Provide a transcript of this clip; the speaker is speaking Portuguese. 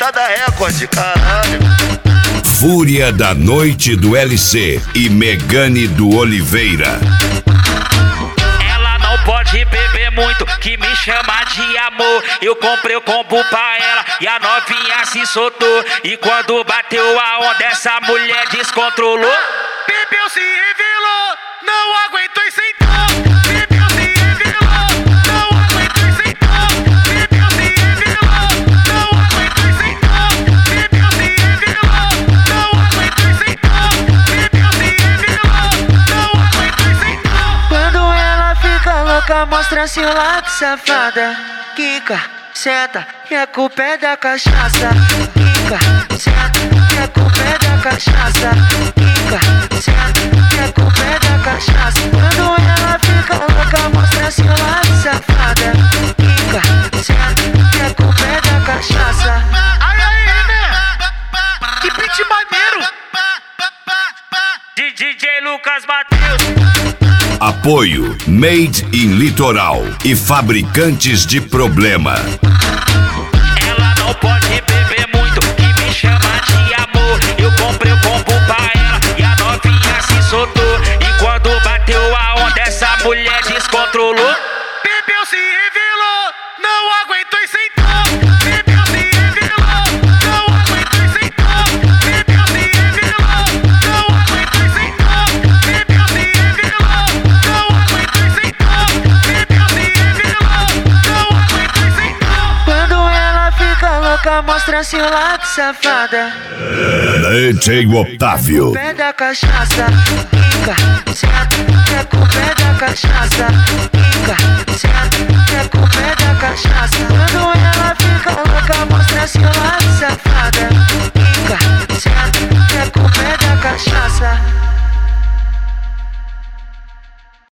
Essa da Record, caralho. Fúria da Noite do LC e Megane do Oliveira. Ela não pode beber muito, que me chama de amor. Eu comprei o combo pra ela e a novinha se soltou. E quando bateu a onda, essa mulher descontrolou. Bebeu, se revelou, não aguentou e sentou. Bebeu, se revelou, não aguentou e sentou. Bebeu, se revelou, não aguentou e sentou. Bebeu, se revelou, não aguentou e sentou. Bebeu, se revelou, não aguentou e sentou. Quando ela fica louca, mostra seu lado, safada. Quica, senta, e a culpa é da cachaça. Quica, senta, e a culpa é da cachaça. Quica, senta, e a culpa é da cachaça. Quando ela fica louca, mostra seu lado, safada. Quica, senta, e a culpa é da cachaça. Ai, ai, né? Que beat maneiro. DJ Lucas Matheus. Apoio Made in Litoral e Fabricantes de Problema. Ela não pode beber muito, que me chama de amor. Eu comprei o combo pra ela e a novinha se soltou. E quando bateu a onda, essa mulher descontrolou. Bebeu, se revelou, não aguentou e sentou. Bebeu, se revelou, não aguentou e sentou. Bebeu, se revelou, não aguentou e sentou. Bebeu, se revelou, não aguentou e sentou. Bebeu, se revelou, não aguentou e sentou. Quando ela fica louca, mostra seu lado, safada. DJ Otávio. Pé da cachaça, quica, senta, e a culpa é da cachaça. Quica, senta, e a culpa é da cachaça.